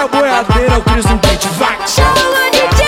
a boiadeira, o Cris no beat, vai! Chama DJ!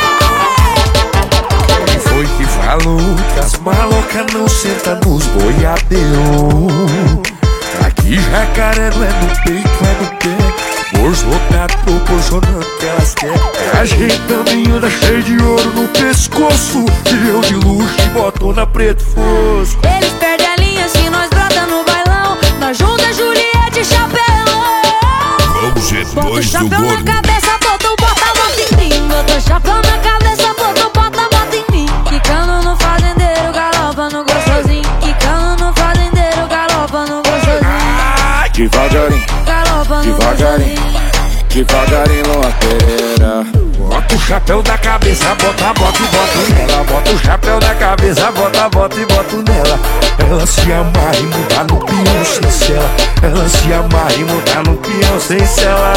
Quem foi que falou que as malocas não sentam nos boiadeiros? Aqui jacaré não é no peito, é no pé. Bolso lotado proporcionando o que elas querem. Ajeitando linda cheia de ouro no pescoço. E eu de luxo e botona preto fosco. Eles perdem a linha se nós brota no bailão. Nós junta Juliette e chapéu. Vamos G2 Bota o do chapéu na gordo. cabeça, bota em mim. Bota o chapéu na cabeça, bota em mim. Quicando no fazendeiro, galopa no gostosinho. Quicando no fazendeiro, galopa no gostosinho. Devagarinho, Galopa no devagarinho, gostosinho. devagarinho na pereira. Bota o chapéu na cabeça, bota e boto nela. Bota o chapéu na cabeça, bota e boto nela. Ela se amarra e muda no peão sem cela. Ela se amarra e muda no peão sem cela.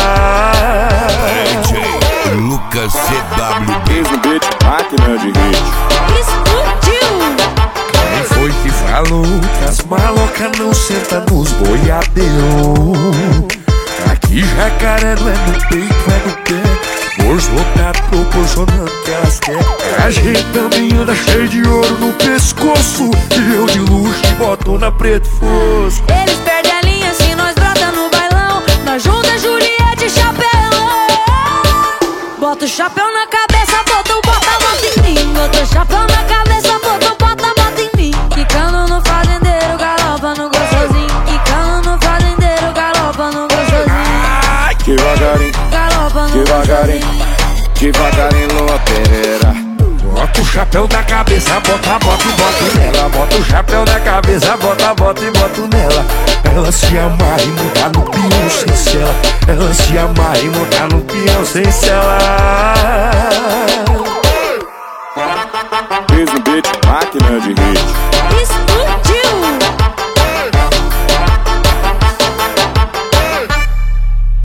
DJ Lucas CW. Cris no beat, máquina de hit. Explodiu! Quem foi que falou que as malocas não sentam nos boiadeiros? Aqui jacaré não é no peito, é no pé. Bolso lotado proporcionando o que elas querem. Ajeitando linda cheia de ouro no pescoço. E eu de luxo e botona preto fosco. Eles perdem a linha se nós brota no bailão. Nós junta Juliette e chapéu. Bota o chapéu na cabeça, bota em mim. Bota o chapéu na cabeça, bota em mim. Quicando no fazendeiro, galopa no gostosinho. Quicando no fazendeiro, galopa no gostosinho. Devagarinho, Galopa no devagarinho, gostosinho. devagarinho numa pereira. Bota o chapéu na cabeça, bota e boto nela. Bota o chapéu na cabeça, bota e boto nela. Ela se amarra e muda no peão sem cela. Ela se amarra e muda no peão sem cela. Cris no beat, máquina de hit. Explodiu!